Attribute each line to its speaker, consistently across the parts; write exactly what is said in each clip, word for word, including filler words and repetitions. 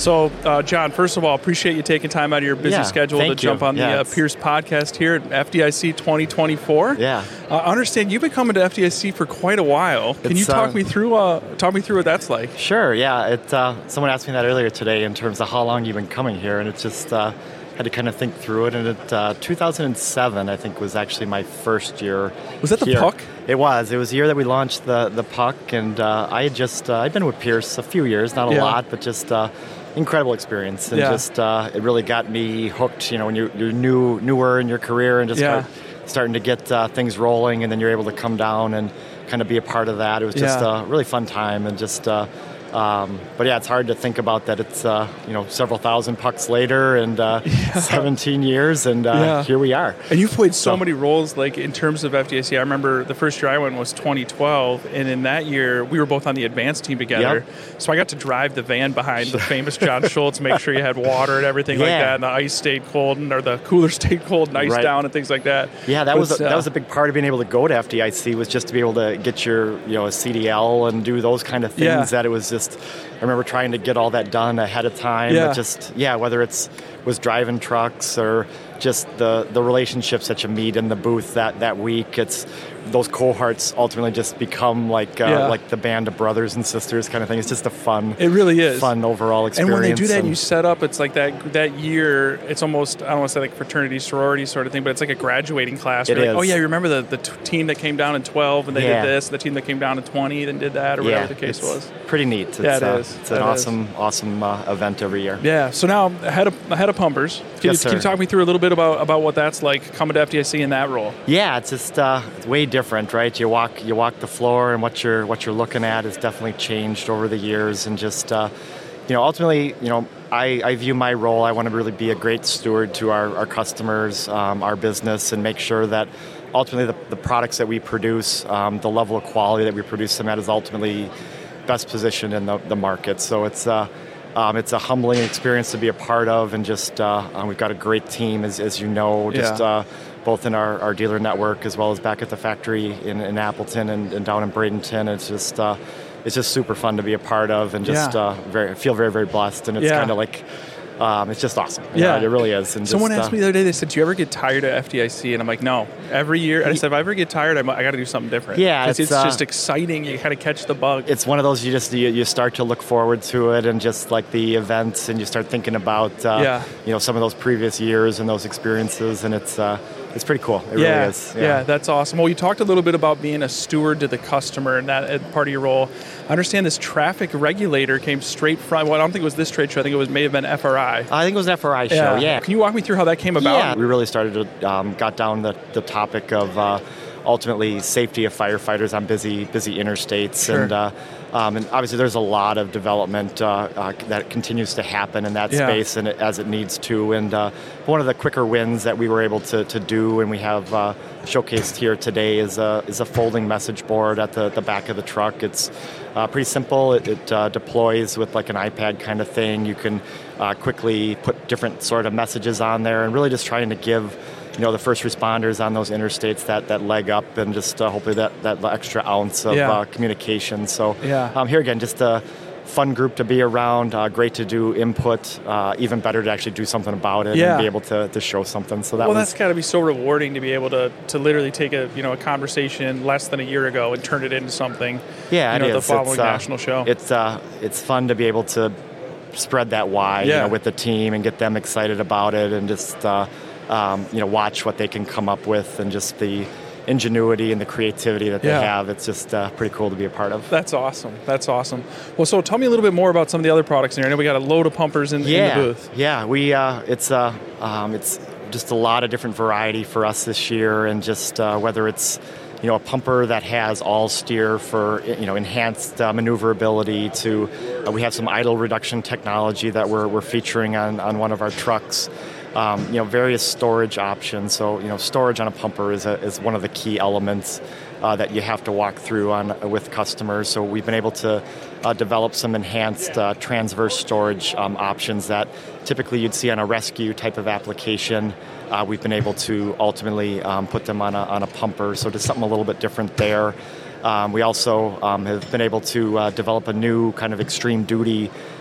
Speaker 1: So, uh, John, first of all, appreciate you taking time out of your busy
Speaker 2: yeah,
Speaker 1: schedule to
Speaker 2: you.
Speaker 1: jump on
Speaker 2: yeah,
Speaker 1: the uh, Pierce podcast here at F D I C twenty twenty-four.
Speaker 2: Yeah.
Speaker 1: Uh, I understand you've been coming to F D I C for quite a while. Can
Speaker 2: It's,
Speaker 1: you talk
Speaker 2: uh,
Speaker 1: me through uh, talk me through what that's like?
Speaker 2: Sure, yeah. It, uh, someone asked me that earlier today in terms of how long you've been coming here, and it's just uh, had to kind of think through it. And it, uh, two thousand seven, I think, was actually my first year.
Speaker 1: Was that the
Speaker 2: here.
Speaker 1: Puck?
Speaker 2: It was. It was the year that we launched the the Puck, and uh, I had just uh, I'd been with Pierce a few years, not a
Speaker 1: Yeah.
Speaker 2: lot, but just uh, incredible experience, and
Speaker 1: Yeah.
Speaker 2: just uh, it really got me hooked. You know, when you're, you're new newer in your career and just
Speaker 1: Yeah.
Speaker 2: start, starting to get uh, things rolling, and then you're able to come down and kind of be a part of that. It was just
Speaker 1: Yeah.
Speaker 2: a really fun time, and just. Uh, Um, but yeah, it's hard to think about that. It's uh, you know several thousand pucks later, and uh,
Speaker 1: Yeah.
Speaker 2: seventeen years, and uh,
Speaker 1: Yeah.
Speaker 2: here we are.
Speaker 1: And you've played so,
Speaker 2: So-
Speaker 1: many roles, like in terms of F D I C. I remember the first year I went was twenty twelve, and in that year we were both on the advanced team together.
Speaker 2: Yep.
Speaker 1: So I got to drive the van behind the famous John Schultz, make sure you had water and everything like
Speaker 2: Yeah.
Speaker 1: that, and the ice stayed cold, and, or the cooler stayed cold, and ice
Speaker 2: Right.
Speaker 1: down, and things like that.
Speaker 2: Yeah, that was,
Speaker 1: Was,
Speaker 2: a,
Speaker 1: uh,
Speaker 2: that was a big part of being able to go to F D I C, was just to be able to get your you know a C D L and do those kind of things.
Speaker 1: Yeah.
Speaker 2: That it was just, I remember trying to get all that done ahead of time.
Speaker 1: Yeah.
Speaker 2: But just yeah, whether it's was driving trucks or just the the relationships that you meet in the booth that that week. It's those cohorts ultimately just become like uh,
Speaker 1: Yeah.
Speaker 2: like the band of brothers and sisters kind of thing. It's just a fun.
Speaker 1: It really is.
Speaker 2: Fun overall experience.
Speaker 1: And when they do that, and
Speaker 2: and-
Speaker 1: you set up, it's like that that year. It's almost, I don't want to say like fraternity, sorority sort of thing, but it's like a graduating class.
Speaker 2: It
Speaker 1: You're like,
Speaker 2: is.
Speaker 1: oh yeah, you remember the, the t- team that came down in twelve and they
Speaker 2: Yeah.
Speaker 1: did this, the team that came down in twenty then did that, or
Speaker 2: yeah,
Speaker 1: whatever the case
Speaker 2: it's
Speaker 1: was.
Speaker 2: pretty neat. It's,
Speaker 1: Yeah, it
Speaker 2: uh,
Speaker 1: is.
Speaker 2: It's an
Speaker 1: It is.
Speaker 2: awesome, awesome uh, event every year.
Speaker 1: Yeah. So now ahead of ahead of Pumpers, can,
Speaker 2: Yes,
Speaker 1: you, can you
Speaker 2: sir.
Speaker 1: talk me through a little bit about, about what that's like coming to F D I C in that role?
Speaker 2: Yeah, it's just uh, it's way different, right? You walk you walk the floor, and what you're what you're looking at has definitely changed over the years, and just uh, you know, ultimately, you know, I, I view my role. I want to really be a great steward to our, our customers, um, our business, and make sure that ultimately the, the products that we produce, um, the level of quality that we produce them at, is ultimately best positioned in the, the market. So it's uh, um, it's a humbling experience to be a part of, and just uh, um, we've got a great team, as, as you know, just
Speaker 1: Yeah.
Speaker 2: uh, both in our, our dealer network as well as back at the factory in, in Appleton and, and down in Bradenton. It's just uh, it's just super fun to be a part of, and just
Speaker 1: Yeah.
Speaker 2: uh, very feel very very blessed, and it's
Speaker 1: Yeah.
Speaker 2: kind of like. Um, it's just awesome. You
Speaker 1: Yeah.
Speaker 2: know, it really is. And
Speaker 1: Someone
Speaker 2: just,
Speaker 1: asked
Speaker 2: uh,
Speaker 1: me the other day, they said, do you ever get tired of F D I C? And I'm like, no. Every year, and I said, if I ever get tired, I'm, I got to do something different.
Speaker 2: Yeah,
Speaker 1: 'Cause
Speaker 2: it's,
Speaker 1: it's
Speaker 2: uh,
Speaker 1: just exciting. You kind of catch the bug.
Speaker 2: It's one of those you just you, you start to look forward to it, and just like the events, and you start thinking about uh,
Speaker 1: Yeah.
Speaker 2: you know some of those previous years and those experiences, and it's uh, it's pretty cool. It
Speaker 1: yeah,
Speaker 2: really is.
Speaker 1: yeah, that's awesome. Well, you talked a little bit about being a steward to the customer, and that uh, part of your role. I understand this traffic regulator came straight from, well, I don't think it was this trade show. I think it was may have been F R I.
Speaker 2: I think it was an F R I show. Yeah.
Speaker 1: Can you walk me through how that came about?
Speaker 2: Yeah, we really started to um, got down the, the topic of uh, ultimately safety of firefighters on busy busy interstates,
Speaker 1: Sure.
Speaker 2: and uh, um, and obviously there's a lot of development uh, uh, that continues to happen in that
Speaker 1: Yeah.
Speaker 2: space, and it, as it needs to. And uh, one of the quicker wins that we were able to, to do, and we have uh, showcased here today, is a is a folding message board at the, the back of the truck. It's uh, pretty simple. It, it uh, deploys with like an iPad kind of thing. You can uh, quickly put different sort of messages on there, and really just trying to give you know the first responders on those interstates that, that leg up, and just uh, hopefully that, that extra ounce of
Speaker 1: Yeah.
Speaker 2: uh, communication. So
Speaker 1: Yeah.
Speaker 2: um, here again, just a fun group to be around, uh, great to do input, uh, even better to actually do something about it
Speaker 1: Yeah.
Speaker 2: and be able to, to show something. So that
Speaker 1: Well,
Speaker 2: was
Speaker 1: that's got to be so rewarding to be able to, to literally take a you know a conversation less than a year ago and turn it into something.
Speaker 2: yeah,
Speaker 1: you know,
Speaker 2: it
Speaker 1: the
Speaker 2: is.
Speaker 1: following
Speaker 2: it's, uh,
Speaker 1: national show.
Speaker 2: It's uh, it's fun to be able to spread that why you
Speaker 1: Yeah.
Speaker 2: know, with the team and get them excited about it, and just uh, um, you know watch what they can come up with, and just the ingenuity and the creativity that they
Speaker 1: Yeah.
Speaker 2: have. It's just uh, pretty cool to be a part of.
Speaker 1: That's awesome. That's awesome. Well, so tell me a little bit more about some of the other products in here. I know we got a load of pumpers in,
Speaker 2: yeah,
Speaker 1: in the booth.
Speaker 2: Yeah, we uh, it's uh, um, it's just a lot of different variety for us this year, and just uh, whether it's you know a pumper that has all steer for you know enhanced uh, maneuverability, to uh, we have some idle reduction technology that we're we're featuring on on one of our trucks. Um, you know, various storage options. So, you know, storage on a pumper is a, is one of the key elements uh, that you have to walk through on with customers. So we've been able to uh, develop some enhanced uh, transverse storage um, options that typically you'd see on a rescue type of application. Uh, we've been able to ultimately um, put them on a, on a pumper. So just something a little bit different there. Um, we also um, have been able to uh, develop a new kind of extreme duty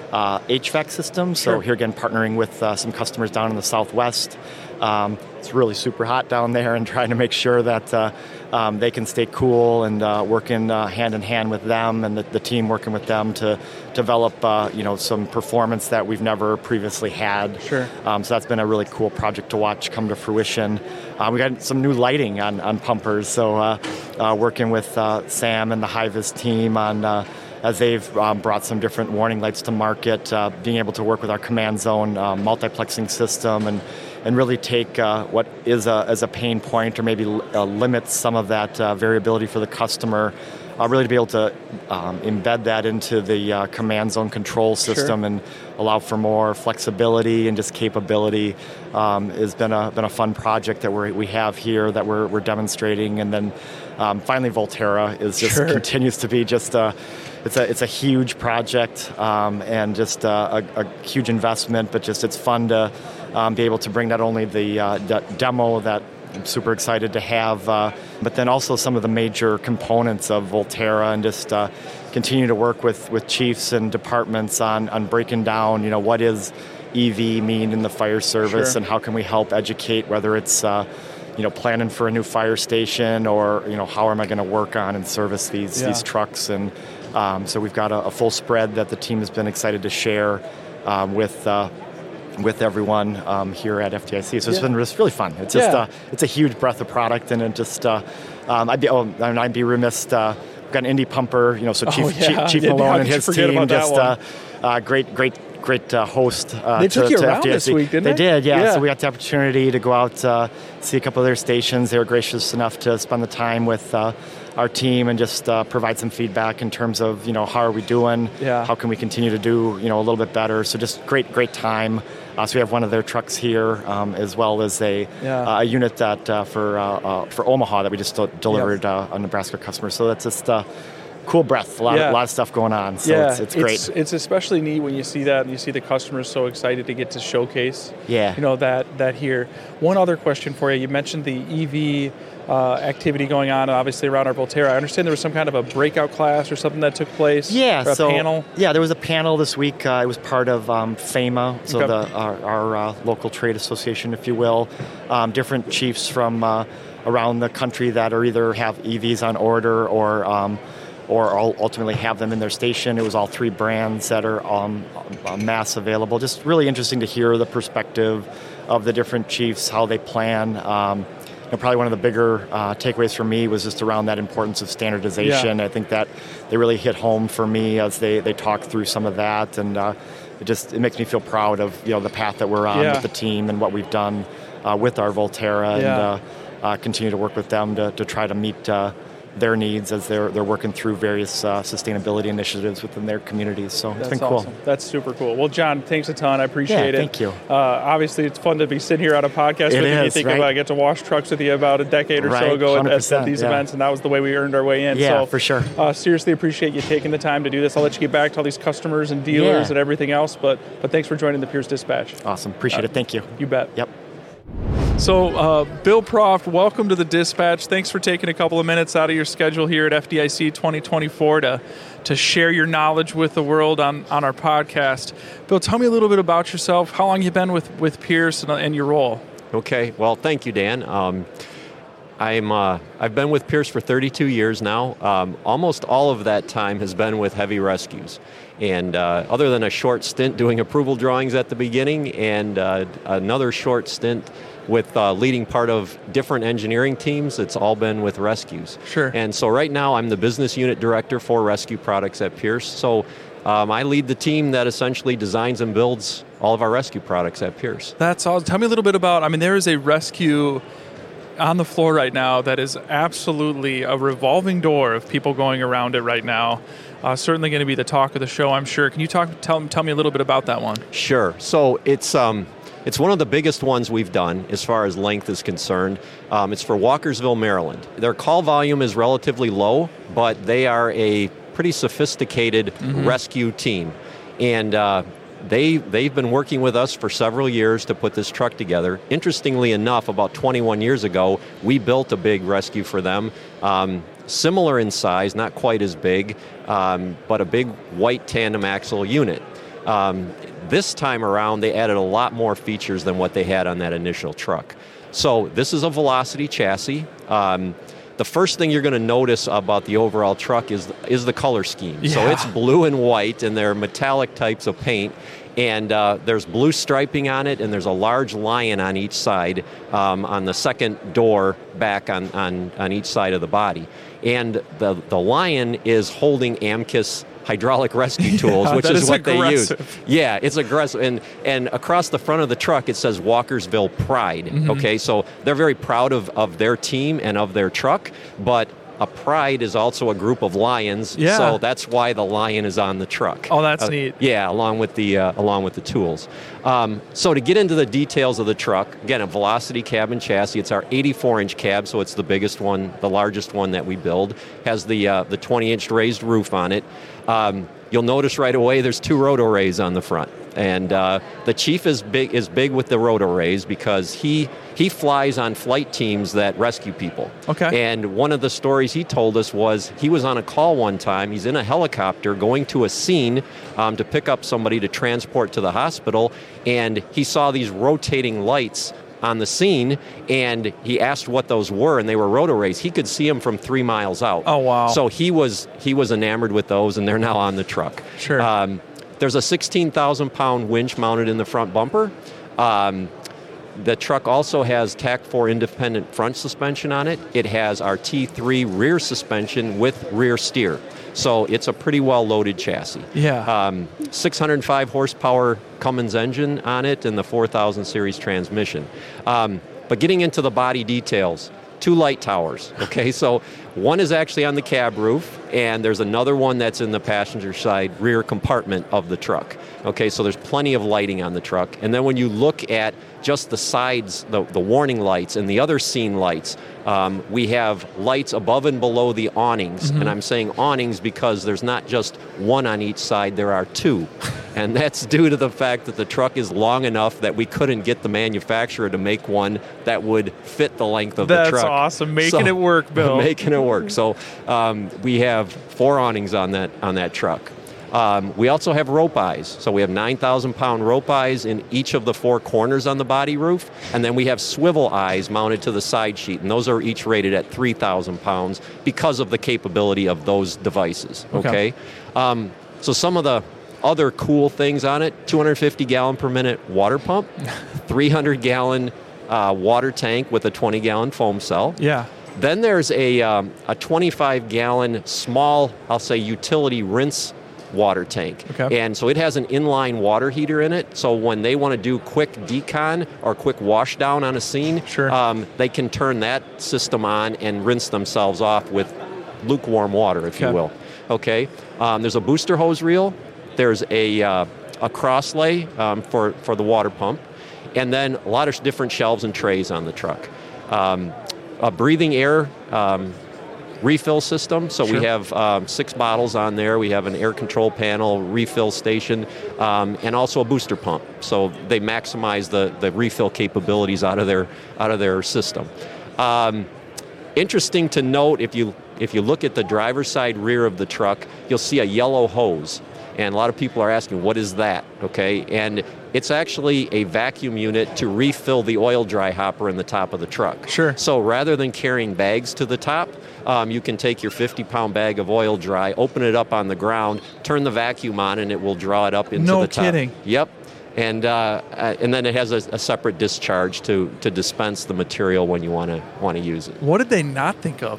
Speaker 2: uh, H V A C systems.
Speaker 1: Sure.
Speaker 2: So here again, partnering with uh, some customers down in the Southwest. Um, it's really super hot down there, and trying to make sure that uh, um, they can stay cool, and uh, working uh, hand in hand with them and the, the team working with them to develop uh, you know some performance that we've never previously had.
Speaker 1: Sure.
Speaker 2: Um, so that's been a really cool project to watch come to fruition. Uh, we got some new lighting on, on pumpers, so uh, uh, working with uh, Sam and the Hi-Vis team on uh, as they've um, brought some different warning lights to market, uh, being able to work with our Command Zone uh, multiplexing system and and really take uh, what is a, as a pain point, or maybe uh, limits some of that uh, variability for the customer, uh, really to be able to um, embed that into the uh, Command Zone control system. Sure. And allow for more flexibility and just capability. Um, has been a been a fun project that we we have here that we're we're demonstrating, and then um, finally Volterra is just sure. continues to be just a it's a it's a huge project um, and just a, a, a huge investment, but just it's fun to um, be able to bring not only the, uh, the demo that I'm super excited to have, uh, but then also some of the major components of Volterra, and just uh, continue to work with, with chiefs and departments on, on breaking down, you know, what is E V mean in the fire service, sure. and how can we help educate, whether it's, uh, you know, planning for a new fire station, or, you know, how am I going to work on and service these yeah. these trucks. And um, so we've got a, a full spread that the team has been excited to share um, with uh, with everyone um, here at F D I C. So it's yeah. been it's really fun. It's just yeah. uh, it's a huge breadth of product, and it just uh, um, I'd be oh, I'd be remiss. Uh, we've got an Indy pumper, you know, so Chief oh, yeah. Chief, Chief yeah, Malone and his team just uh, uh, great great. Great uh, host uh,
Speaker 1: they
Speaker 2: to,
Speaker 1: took you
Speaker 2: to
Speaker 1: around
Speaker 2: F D I C.
Speaker 1: This week, didn't
Speaker 2: they?
Speaker 1: They
Speaker 2: did, yeah.
Speaker 1: yeah.
Speaker 2: So we got the opportunity to go out, uh, see a couple of their stations. They were gracious enough to spend the time with uh, our team and just uh, provide some feedback in terms of, you know, how are we doing?
Speaker 1: Yeah.
Speaker 2: How can we continue to do, you know, a little bit better? So just great, great time. Uh, so we have one of their trucks here, um, as well as a
Speaker 1: yeah.
Speaker 2: uh, a unit that uh, for uh, uh, for Omaha that we just delivered uh, a Nebraska customer. So that's just. Uh, Cool breath, a lot,
Speaker 1: yeah.
Speaker 2: of, lot of stuff going on, so
Speaker 1: yeah.
Speaker 2: it's, it's great.
Speaker 1: It's, it's especially neat when you see that, and you see the customers so excited to get to showcase.
Speaker 2: Yeah.
Speaker 1: You know that that here. One other question for you: you mentioned the E V uh, activity going on, obviously around our Volterra. I understand there was some kind of a breakout class or something that took place.
Speaker 2: Yeah.
Speaker 1: Or a
Speaker 2: so
Speaker 1: panel.
Speaker 2: Yeah, there was a panel this week. Uh, it was part of um, FEMA, so
Speaker 1: okay.
Speaker 2: the our, our uh, local trade association, if you will. Um, different chiefs from uh, around the country that are either have E Vs on order or. Um, or ultimately have them in their station. It was all three brands that are um, mass available. Just really interesting to hear the perspective of the different chiefs, how they plan. Um, you know, probably one of the bigger uh, takeaways for me was just around that importance of standardization. Yeah. I think that they really hit home for me as they, they talked through some of that, and uh, it just it makes me feel proud of, you know, the path that we're on
Speaker 1: yeah.
Speaker 2: with the team and what we've done uh, with our Volterra,
Speaker 1: yeah.
Speaker 2: and uh, uh, continue to work with them to, to try to meet uh, their needs as they're they're working through various uh, sustainability initiatives within their communities. So
Speaker 1: That's
Speaker 2: it's been
Speaker 1: awesome.
Speaker 2: cool.
Speaker 1: That's super cool. Well, John, thanks a ton. I appreciate
Speaker 2: yeah,
Speaker 1: it.
Speaker 2: Thank you.
Speaker 1: Uh, obviously, it's fun to be sitting here on a podcast
Speaker 2: it
Speaker 1: with you.
Speaker 2: Is,
Speaker 1: you think
Speaker 2: right?
Speaker 1: about I get to wash trucks with you about a decade or
Speaker 2: right.
Speaker 1: so ago at, at these
Speaker 2: yeah.
Speaker 1: events, and that was the way we earned our way in.
Speaker 2: Yeah,
Speaker 1: so,
Speaker 2: for sure.
Speaker 1: Uh, seriously appreciate you taking the time to do this. I'll let you get back to all these customers and dealers
Speaker 2: yeah.
Speaker 1: and everything else, but but thanks for joining the Pierce Dispatch.
Speaker 2: Awesome. Appreciate
Speaker 1: uh,
Speaker 2: it. Thank you.
Speaker 1: You bet.
Speaker 2: Yep.
Speaker 1: So, uh, Bill Proft, welcome to the Dispatch. Thanks for taking a couple of minutes out of your schedule here at F D I C twenty twenty-four to to share your knowledge with the world on, on our podcast. Bill, tell me a little bit about yourself. How long you been with, with Pierce and, and your role?
Speaker 3: Okay. Well, thank you, Dan. Um, I'm uh, I've been with Pierce for thirty-two years now. Um, almost all of that time has been with heavy rescues. And uh, other than a short stint doing approval drawings at the beginning and uh, another short stint with uh, leading part of different engineering teams, it's all been with rescues.
Speaker 1: Sure.
Speaker 3: And so right now I'm the business unit director for rescue products at Pierce. So um, I lead the team that essentially designs and builds all of our rescue products at Pierce.
Speaker 1: That's awesome. Tell me a little bit about, I mean, there is a rescue on the floor right now that is absolutely a revolving door of people going around it right now. Uh, certainly going to be the talk of the show, I'm sure. Can you talk? Tell, tell me a little bit about that one?
Speaker 3: Sure. So it's um, it's one of the biggest ones we've done as far as length is concerned. Um, it's for Walkersville, Maryland. Their call volume is relatively low, but they are a pretty sophisticated mm-hmm. rescue team. And uh, they, they've been working with us for several years to put this truck together. Interestingly enough, about twenty-one years ago, we built a big rescue for them. Um, similar in size, not quite as big, um, but a big white tandem axle unit. Um, this time around, they added a lot more features than what they had on that initial truck. So this is a Velocity chassis. Um, the first thing you're going to notice about the overall truck is is the color scheme.
Speaker 1: Yeah.
Speaker 3: So it's blue and white, and they're metallic types of paint. And uh, there's blue striping on it, and there's a large lion on each side, um, on the second door back on, on, on each side of the body. And the, the lion is holding Amcus hydraulic rescue tools,
Speaker 1: Yeah,
Speaker 3: which
Speaker 1: that
Speaker 3: is,
Speaker 1: is
Speaker 3: what they use.
Speaker 1: aggressive.
Speaker 3: Yeah, it's aggressive. And and across the front of the truck, it says Walkersville Pride.
Speaker 1: Mm-hmm.
Speaker 3: Okay, so they're very proud of, of their team and of their truck, but a pride is also a group of lions,
Speaker 1: Yeah.
Speaker 3: so that's why the lion is on the truck.
Speaker 1: Oh, that's
Speaker 3: Uh,
Speaker 1: neat.
Speaker 3: Yeah, along with the uh, along with the tools. Um, so to get into the details of the truck, again, a Velocity cab and chassis. It's our eighty-four inch cab, so it's the biggest one, the largest one that we build. Has the uh, the twenty inch raised roof on it. Um, you'll notice right away there's two roto rays on the front, and uh, the Chief is big is big with the roto rays because he he flies on flight teams that rescue people.
Speaker 1: Okay.
Speaker 3: And one of the stories he told us was he was on a call one time. He's in a helicopter going to a scene um, to pick up somebody to transport to the hospital, and he saw these rotating lights on the scene, and he asked what those were, and they were roto rays. He could see them from three miles out.
Speaker 1: Oh, wow.
Speaker 3: So he was he was enamored with those, and they're now on the truck.
Speaker 1: Sure.
Speaker 3: Um, there's a sixteen thousand pound winch mounted in the front bumper. Um, The truck also has T A C four independent front suspension on it. It has our T three rear suspension with rear steer. So it's a pretty well-loaded chassis.
Speaker 1: Yeah.
Speaker 3: Um, six hundred five horsepower Cummins engine on it and the four thousand series transmission. Um, but getting into the body details, two light towers, okay? So one is actually on the cab roof, and there's another one that's in the passenger side rear compartment of the truck. Okay, so there's plenty of lighting on the truck. And then when you look at just the sides, the, the warning lights and the other scene lights, um, we have lights above and below the awnings.
Speaker 1: Mm-hmm.
Speaker 3: And I'm saying awnings because there's not just one on each side, there are two. And that's due to the fact that the truck is long enough that we couldn't get the manufacturer to make one that would fit the length of
Speaker 1: That's
Speaker 3: the truck.
Speaker 1: That's awesome. Making
Speaker 3: So-
Speaker 1: it work, Bill.
Speaker 3: Making it work. So um, we have four awnings on that on that truck. Um, we also have rope eyes. So we have nine thousand pound rope eyes in each of the four corners on the body roof. And then we have swivel eyes mounted to the side sheet. And those are each rated at three thousand pounds because of the capability of those devices.
Speaker 1: Okay.
Speaker 3: Okay. Um, so some of the other cool things on it, two hundred fifty gallon per minute water pump, three hundred gallon uh, water tank with a twenty gallon foam cell.
Speaker 1: Yeah.
Speaker 3: Then there's a, um, a twenty-five gallon small, I'll say, utility rinse water tank.
Speaker 1: Okay.
Speaker 3: And so it has an inline water heater in it. So when they want to do quick decon or quick wash down on a scene,
Speaker 1: Sure.
Speaker 3: um, they can turn that system on and rinse themselves off with lukewarm water, if
Speaker 1: Okay.
Speaker 3: you will. Okay. Um, there's a booster hose reel. There's a, uh, a cross lay um, for, for the water pump. And then a lot of different shelves and trays on the truck. Um, a breathing air um, refill system. So
Speaker 1: Sure.
Speaker 3: we have um, six bottles on there. We have an air control panel, refill station, um, and also a booster pump. So they maximize the, the refill capabilities out of their out of their system. Um, interesting to note, if you if you look at the driver's side rear of the truck, you'll see a yellow hose. And a lot of people are asking, what is that? Okay, and it's actually a vacuum unit to refill the oil dry hopper in the top of the truck.
Speaker 1: Sure.
Speaker 3: So rather than carrying bags to the top, um, you can take your fifty pound bag of oil dry, open it up on the ground, turn the vacuum on, and it will draw it up into
Speaker 1: No
Speaker 3: the top.
Speaker 1: kidding.
Speaker 3: Yep. And uh, and then it has a, a separate discharge to, to dispense the material when you want to want to use it.
Speaker 1: What did they not think of?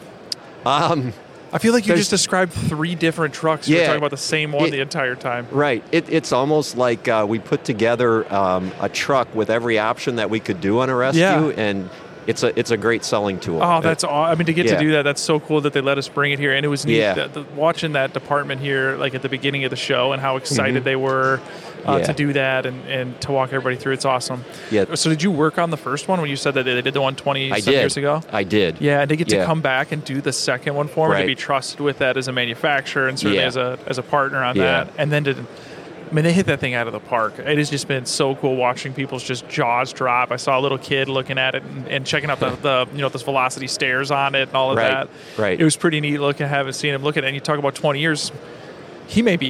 Speaker 3: Um,
Speaker 1: I feel like you
Speaker 3: There's-
Speaker 1: just described three different trucks.
Speaker 3: Yeah.
Speaker 1: We're talking about the same one
Speaker 3: It-
Speaker 1: the entire time.
Speaker 3: Right. It, it's almost like uh, we put together um, a truck with every option that we could do on a rescue,
Speaker 1: Yeah.
Speaker 3: and it's a it's a great selling tool.
Speaker 1: Oh, that's aw- I mean, to get
Speaker 3: Yeah.
Speaker 1: to do that, that's so cool that they let us bring it here. And it was neat
Speaker 3: Yeah.
Speaker 1: that, the, watching that department here, like at the beginning of the show, and how excited they were uh,
Speaker 3: Yeah.
Speaker 1: to do that and, and to walk everybody through. It's awesome.
Speaker 3: Yeah.
Speaker 1: So did you work on the first one when you said that they did the one twenty
Speaker 3: I
Speaker 1: some
Speaker 3: did.
Speaker 1: years ago?
Speaker 3: I did.
Speaker 1: Yeah, and to get to
Speaker 3: Yeah.
Speaker 1: come back and do the second one for me, to
Speaker 3: Right.
Speaker 1: be trusted with that as a manufacturer and certainly
Speaker 3: Yeah.
Speaker 1: as a as a partner on
Speaker 3: Yeah.
Speaker 1: that, and then to. I mean, they hit that thing out of the park. It has just been so cool watching people's just jaws drop. I saw a little kid looking at it and, and checking out the, the you know those Velocity stairs on it and all of
Speaker 3: Right,
Speaker 1: that.
Speaker 3: right.
Speaker 1: It was pretty neat looking, having seen him look at it. And you talk about twenty years, he may be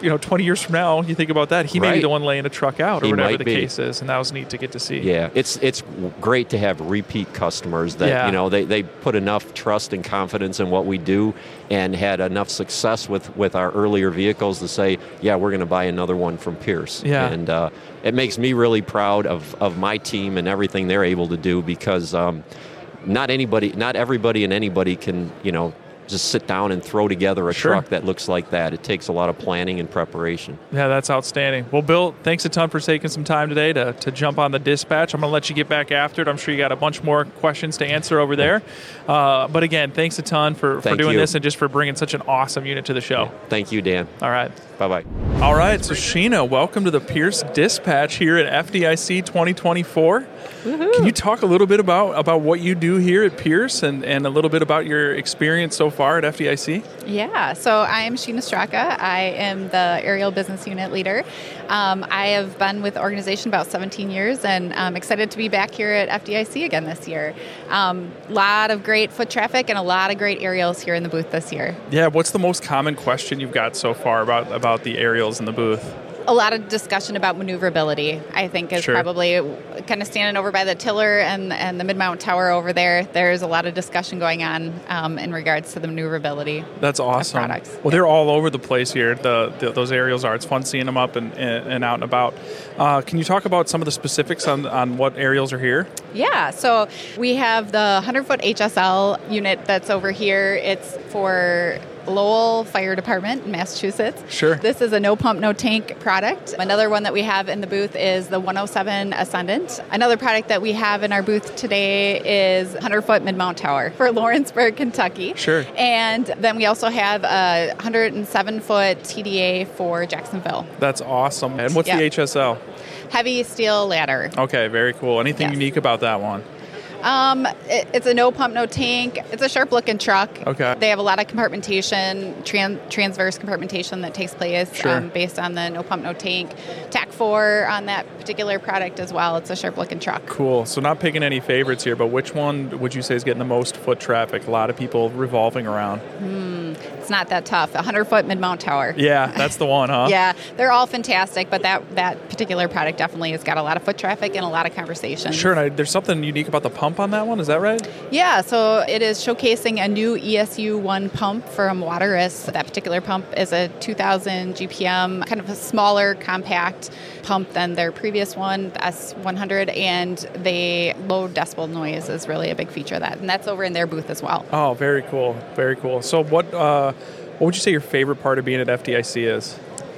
Speaker 1: you know, twenty years from now, you think about that, he may be
Speaker 3: Right.
Speaker 1: the one laying a truck out or
Speaker 3: He
Speaker 1: whatever
Speaker 3: might
Speaker 1: the
Speaker 3: be.
Speaker 1: case is, and that was neat to get to see.
Speaker 3: Yeah, it's it's great to have repeat customers that
Speaker 1: Yeah.
Speaker 3: you know they, they put enough trust and confidence in what we do and had enough success with, with our earlier vehicles to say, yeah, we're going to buy another one from Pierce.
Speaker 1: Yeah.
Speaker 3: And uh, it makes me really proud of, of my team and everything they're able to do because um, not anybody, not everybody and anybody can, you know, just sit down and throw together a
Speaker 1: Sure.
Speaker 3: truck that looks like that. It takes a lot of planning and preparation.
Speaker 1: Yeah, that's outstanding. Well, Bill, thanks a ton for taking some time today to, to jump on the dispatch. I'm going to let you get back after it. I'm sure you got a bunch more questions to answer over there. Uh, but again, thanks a ton for, for
Speaker 3: Thank
Speaker 1: doing
Speaker 3: you.
Speaker 1: this and just for bringing such an awesome unit to the show.
Speaker 3: Thank you, Dan.
Speaker 1: All right.
Speaker 3: Bye-bye.
Speaker 1: All right, so Sheena, welcome to the Pierce Dispatch here at F D I C twenty twenty-four. Can you talk a little bit about, about what you do here at Pierce and, and a little bit about your experience so far at F D I C?
Speaker 4: Yeah, so I am Sheena Straka. I am the aerial business unit leader. Um, I have been with the organization about seventeen years, and I'm excited to be back here at F D I C again this year. A um, lot of great foot traffic and a lot of great aerials here in the booth this year.
Speaker 1: Yeah, what's the most common question you've got so far about, about the aerials in the booth?
Speaker 4: A lot of discussion about maneuverability, I think, is
Speaker 1: Sure.
Speaker 4: probably kind of standing over by the tiller and, and the mid-mount tower over there. There's a lot of discussion going on um, in regards to the maneuverability.
Speaker 1: That's awesome.
Speaker 4: products.
Speaker 1: Well, they're all over the place here. The, the those aerials are. It's fun seeing them up and, and, and out and about. Uh, can you talk about some of the specifics on, on what aerials are here?
Speaker 4: Yeah, so we have the one hundred foot H S L unit that's over here. It's for Lowell Fire Department in Massachusetts.
Speaker 1: Sure.
Speaker 4: This is a no pump, no tank product. Another one that we have in the booth is the one oh seven Ascendant. Another product that we have in our booth today is one hundred foot mid-mount tower for Lawrenceburg, Kentucky.
Speaker 1: Sure.
Speaker 4: And then we also have a one hundred seven foot T D A for Jacksonville.
Speaker 1: That's awesome. And what's
Speaker 4: Yeah.
Speaker 1: the H S L?
Speaker 4: Heavy steel ladder.
Speaker 1: Okay, very cool. Anything
Speaker 4: Yes.
Speaker 1: unique about that one?
Speaker 4: Um, it, it's a no pump, no tank. It's a sharp looking truck.
Speaker 1: Okay.
Speaker 4: They have a lot of compartmentation, tran- transverse compartmentation that takes place
Speaker 1: Sure.
Speaker 4: um, based on the no pump, no tank. T A C four on that particular product as well. It's a sharp looking truck.
Speaker 1: Cool. So not picking any favorites here, but which one would you say is getting the most foot traffic? A lot of people revolving around.
Speaker 4: It's not that tough. A one hundred foot mid mount tower.
Speaker 1: Yeah, that's the one, huh?
Speaker 4: Yeah, they're all fantastic, but that, that particular product definitely has got a lot of foot traffic and a lot of conversation.
Speaker 1: Sure. And I, there's something unique about the pump on that one. Is that right?
Speaker 4: Yeah, so it is showcasing a new E S U one pump from Waterous. That particular pump is a two thousand G P M, kind of a smaller, compact pump than their previous one, the S one hundred, and the low decibel noise is really a big feature of that, and that's over in their booth as well.
Speaker 1: Oh, very cool. Very cool. So what uh, what would you say your favorite part of being at F D I C is?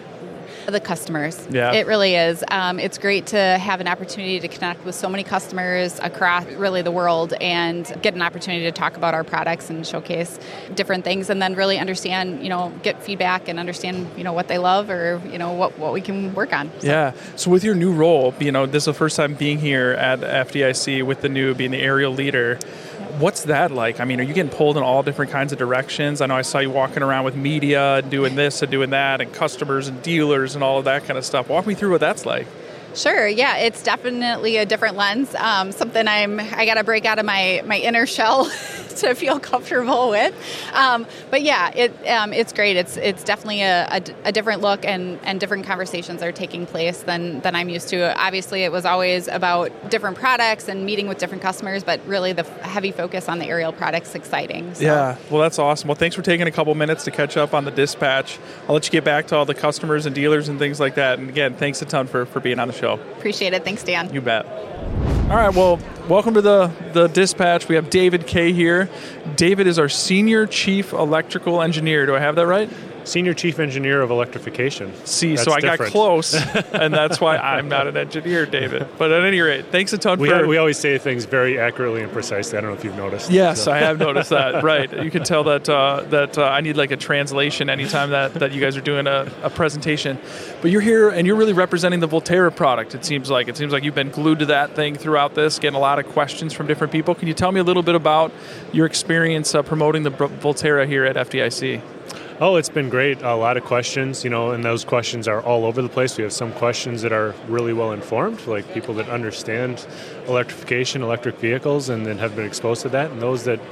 Speaker 4: The customers.
Speaker 1: Yeah.
Speaker 4: It really is. Um, it's great to have an opportunity to connect with so many customers across really the world and get an opportunity to talk about our products and showcase different things and then really understand, you know, get feedback and understand, you know, what they love or, you know, what, what we can work on. So.
Speaker 1: Yeah. So with your new role, you know, this is the first time being here at F D I C with the new, being the aerial leader. What's that like? I mean, are you getting pulled in all different kinds of directions? I know I saw you walking around with media and doing this and doing that and customers and dealers and all of that kind of stuff. Walk me through what that's like.
Speaker 4: Sure. Yeah, it's definitely a different lens. Um, something I'm I got to break out of my my inner shell to feel comfortable with. Um, but yeah, it um, it's great. It's it's definitely a, a, a different look and, and different conversations are taking place than than I'm used to. Obviously, it was always about different products and meeting with different customers, but really the heavy focus on the aerial products is exciting. So.
Speaker 1: Yeah. Well, that's awesome. Well, thanks for taking a couple minutes to catch up on the dispatch. I'll let you get back to all the customers and dealers and things like that. And again, thanks a ton for, for being on the show.
Speaker 4: Appreciate it. Thanks, Dan.
Speaker 1: You bet. All right, well, welcome to the, the dispatch. We have David Kay here. David is our Senior Chief Electrical Engineer. Do I have that right?
Speaker 5: Senior Chief Engineer of Electrification.
Speaker 1: See,
Speaker 5: That's
Speaker 1: so I
Speaker 5: different.
Speaker 1: got close, and that's why I'm not an engineer, David. But at any rate, thanks a ton
Speaker 5: We,
Speaker 1: for...
Speaker 5: we always say things very accurately and precisely. I don't know if you've noticed.
Speaker 1: Yes,
Speaker 5: So-
Speaker 1: I have noticed that. Right, you can tell that uh, that uh, I need like a translation anytime that, that you guys are doing a, a presentation. But you're here and you're really representing the Volterra product. It seems like it seems like you've been glued to that thing throughout this, getting a lot of questions from different people. Can you tell me a little bit about your experience uh, promoting the Volterra here at F D I C?
Speaker 5: Oh, it's been great. A lot of questions, you know, and those questions are all over the place. We have some questions that are really well informed, like people that understand electrification, electric vehicles, and then have been exposed to that, and those that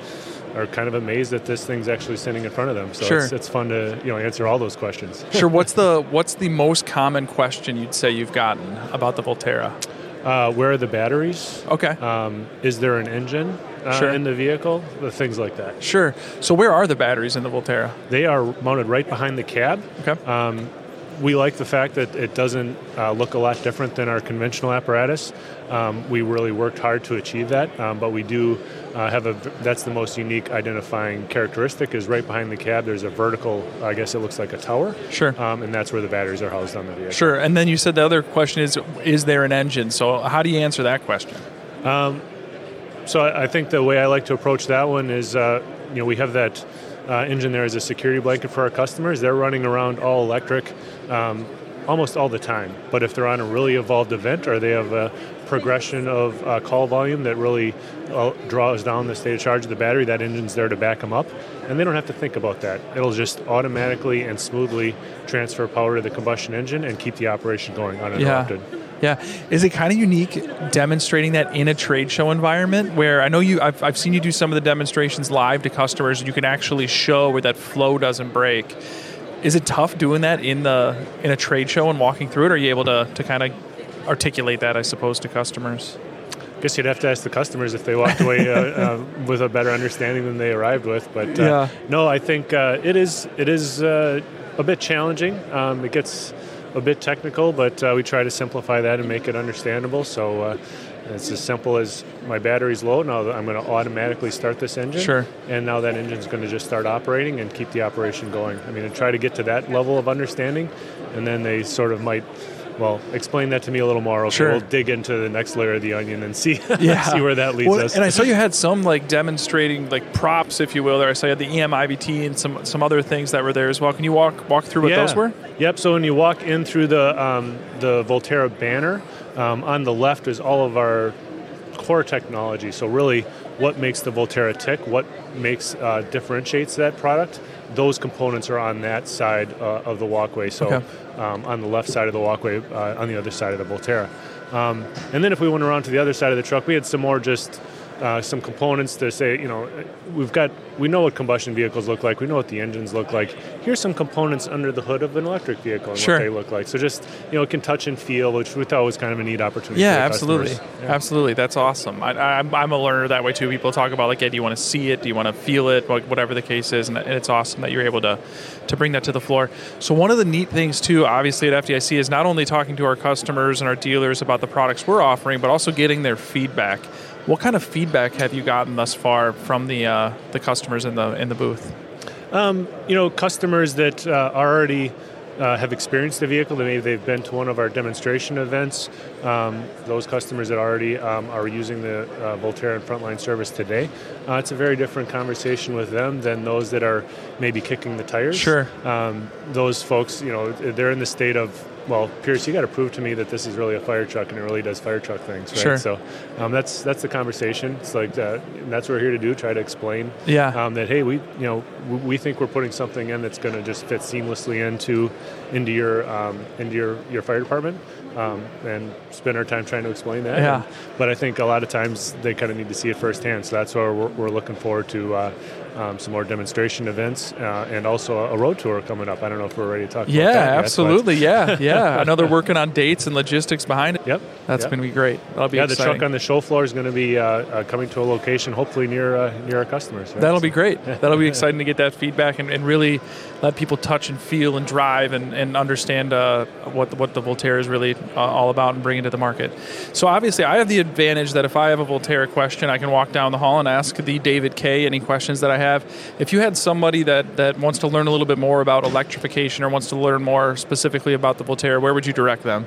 Speaker 5: are kind of amazed that this thing's actually sitting in front of them. So
Speaker 1: Sure.
Speaker 5: it's, it's fun to you know answer all those questions.
Speaker 1: Sure. What's the what's the most common question you'd say you've gotten about the Volterra?
Speaker 5: Uh, where are the batteries?
Speaker 1: Okay.
Speaker 5: Um, is there an engine uh,
Speaker 1: Sure.
Speaker 5: in the vehicle? The things like that.
Speaker 1: Sure. So where are the batteries in the Volterra?
Speaker 5: They are mounted right behind the cab.
Speaker 1: Okay.
Speaker 5: Um, we like the fact that it doesn't uh, look a lot different than our conventional apparatus. Um, we really worked hard to achieve that, um, but we do uh, have a, that's the most unique identifying characteristic is right behind the cab there's a vertical, I guess it looks like a tower.
Speaker 1: Sure.
Speaker 5: Um, and that's where the batteries are housed on the vehicle.
Speaker 1: Sure. And then you said the other question is, is there an engine? So how do you answer that question?
Speaker 5: Um, so I, I think the way I like to approach that one is, uh, you know, we have that uh, engine there as a security blanket for our customers. They're running around all electric um, almost all the time. But if they're on a really evolved event or they have a progression of uh, call volume that really uh, draws down the state of charge of the battery, that engine's there to back them up. And they don't have to think about that. It'll just automatically and smoothly transfer power to the combustion engine and keep the operation going uninterrupted.
Speaker 1: Yeah. Yeah. Is it kind of unique demonstrating that in a trade show environment where I know you, I've, I've seen you do some of the demonstrations live to customers and you can actually show where that flow doesn't break. Is it tough doing that in the in a trade show and walking through it? Or are you able to, to kind of articulate that, I suppose, to customers?
Speaker 5: I guess you'd have to ask the customers if they walked away uh, uh, with a better understanding than they arrived with. But uh,
Speaker 1: Yeah.
Speaker 5: no, I think uh, it is it is uh, a bit challenging. Um, it gets a bit technical, but uh, we try to simplify that and make it understandable. So uh, it's as simple as my battery's low. Now I'm going to automatically start this engine.
Speaker 1: Sure.
Speaker 5: And now that engine's going to just start operating and keep the operation going. I mean, and try to get to that level of understanding, and then they sort of might. Well, explain that to me a little more. Okay,
Speaker 1: Sure.
Speaker 5: we'll dig into the next layer of the onion and see
Speaker 1: Yeah.
Speaker 5: see where that leads
Speaker 1: Well,
Speaker 5: us.
Speaker 1: and I saw you had some like demonstrating like props, if you will. There, I saw you had the E M I V T and some some other things that were there as well. Can you walk walk through what
Speaker 5: yeah.
Speaker 1: those were?
Speaker 5: Yep. So when you walk in through the um, the Volterra banner, um, on the left is all of our core technology. So really, what makes the Volterra tick? What makes uh, differentiates that product? Those components are on that side uh, of the walkway. So
Speaker 1: Okay.
Speaker 5: um, on the left side of the walkway, uh, on the other side of the Volterra. Um, and then if we went around to the other side of the truck, we had some more just uh, some components to say, you know, we've got, we know what combustion vehicles look like. We know what the engines look like. Here's some components under the hood of an electric vehicle and
Speaker 1: Sure.
Speaker 5: what they look like. So just, you know, it can touch and feel, which we thought was kind of a neat opportunity
Speaker 1: Yeah,
Speaker 5: for the
Speaker 1: absolutely,
Speaker 5: customers. Yeah.
Speaker 1: absolutely. That's awesome. I, I, I'm I'm a learner that way too. People talk about like, hey, do you want to see it? Do you want to feel it? Like, whatever the case is, and, and it's awesome that you're able to to bring that to the floor. So one of the neat things too, obviously at F D I C, is not only talking to our customers and our dealers about the products we're offering, but also getting their feedback. What kind of feedback have you gotten thus far from the uh, the customers in the in the booth?
Speaker 5: Um, you know, customers that uh, already uh, have experienced the vehicle, that maybe they've been to one of our demonstration events, um, those customers that already um, are using the uh, Volterra and Frontline service today, uh, it's a very different conversation with them than those that are maybe kicking the tires.
Speaker 1: Sure.
Speaker 5: Um, those folks, you know, they're in the state of, well, Pierce, you got to prove to me that this is really a fire truck and it really does fire truck things, right?
Speaker 1: Sure.
Speaker 5: So um, that's that's the conversation. It's like uh, that's what we're here to do, try to explain
Speaker 1: Yeah.
Speaker 5: um, that, hey, we you know w- we think we're putting something in that's going to just fit seamlessly into into your um, into your, your fire department, um, and spend our time trying to explain that.
Speaker 1: Yeah.
Speaker 5: And, but I think a lot of times they kind of need to see it firsthand. So that's why we're, we're looking forward to uh, um, some more demonstration events uh, and also a road tour coming up. I don't know if we're ready to talk
Speaker 1: Yeah,
Speaker 5: about that yet, but-
Speaker 1: absolutely. Yeah, yeah. I know they're working on dates and logistics behind it.
Speaker 5: Yep.
Speaker 1: That's
Speaker 5: yep.
Speaker 1: going to be great. That'll be
Speaker 5: yeah,
Speaker 1: exciting.
Speaker 5: the truck on the show floor is going to be uh, uh, coming to a location hopefully near uh, near our customers. Right?
Speaker 1: That'll be great. That'll be exciting to get that feedback and, and really let people touch and feel and drive and, and understand uh, what the, what the Volterra is really uh, all about and bring it to the market. So obviously I have the advantage that if I have a Volterra question, I can walk down the hall and ask the David K any questions that I have. If you had somebody that, that wants to learn a little bit more about electrification or wants to learn more specifically about the Volterra, where would you direct them?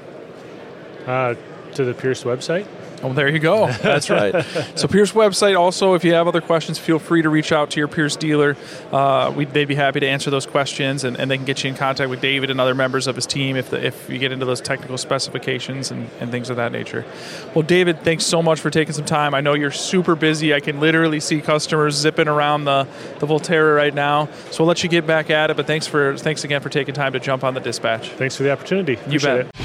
Speaker 5: Uh, to the Pierce website.
Speaker 1: Oh, there you go. That's right. So Pierce website. Also, if you have other questions, feel free to reach out to your Pierce dealer. Uh, we'd, they'd be happy to answer those questions, and, and they can get you in contact with David and other members of his team if the, if you get into those technical specifications and, and things of that nature. Well, David, thanks so much for taking some time. I know you're super busy. I can literally see customers zipping around the, the Volterra right now. So we'll let you get back at it, but thanks for thanks again for taking time to jump on the dispatch.
Speaker 5: Thanks for the opportunity.
Speaker 1: You
Speaker 5: Appreciate
Speaker 1: bet.
Speaker 5: it.